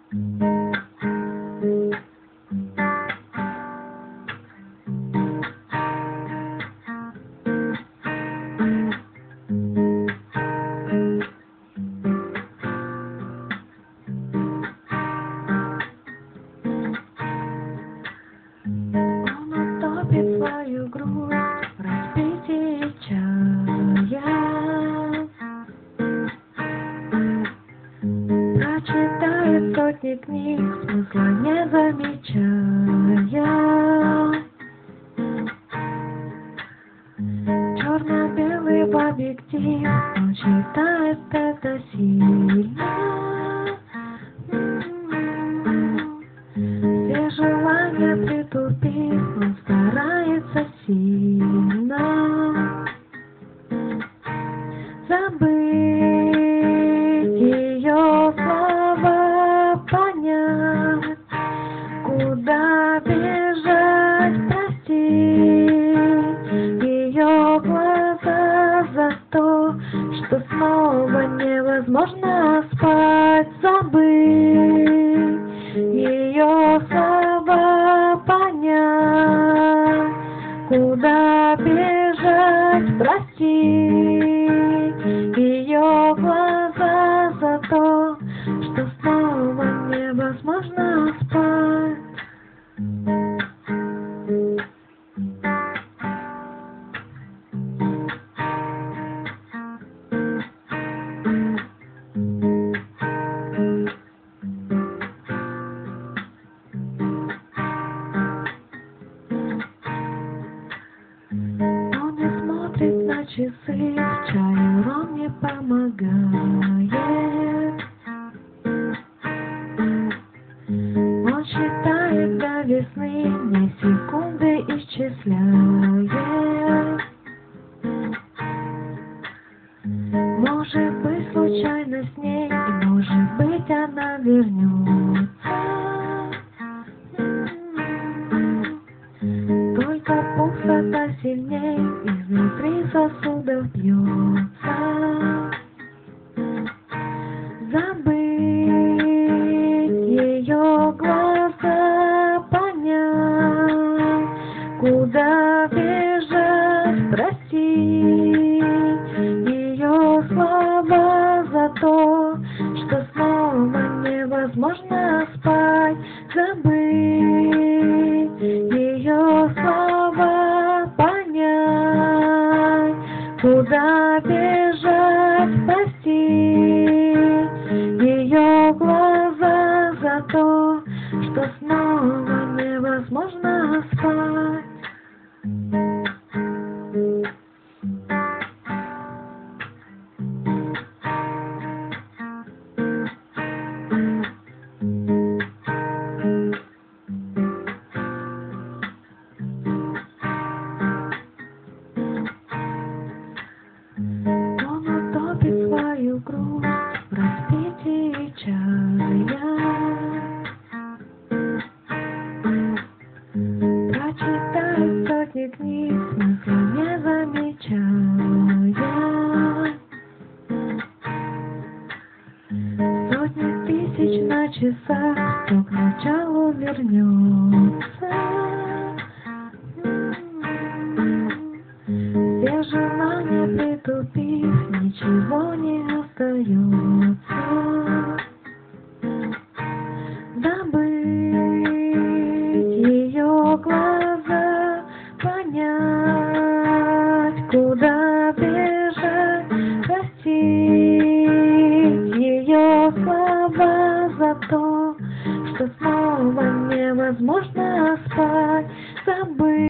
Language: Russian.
Свою грудь в распитии чая, прочитает сотни книг, смысла не замечая. Черно-белый в объектив, он считает это сильно. Все желания притупив, он старается сильно забыть ее слова, понять, куда бежать, простить ее глаза за то, что снова невозможно спать, забыть ее слова, понять, куда бежать, простить ее глаза за то, что снова невозможно спать. На часы чаю ром не помогает. Он считает до весны, не секунды исчисляет. Может быть, случайно с ней, и может быть, она вернется. Только пустота сильней, изнутри сосудов бьется. Забыть ее глаза, понять, куда бежать, простить ее слова за то, что снова невозможно спать, забыть ее слова, понять, куда бежать, простить ее глаза за то, что снова невозможно спать. Свою грудь в распитии чая, прочитает сотни книг, смысла не замечая. Сотни тысяч на часах, кто к началу вернется. Все желания притупив, ничего не остается. Забыть ее глаза, понять, куда бежать, простить ее слова за то, что снова невозможно спать, забыть.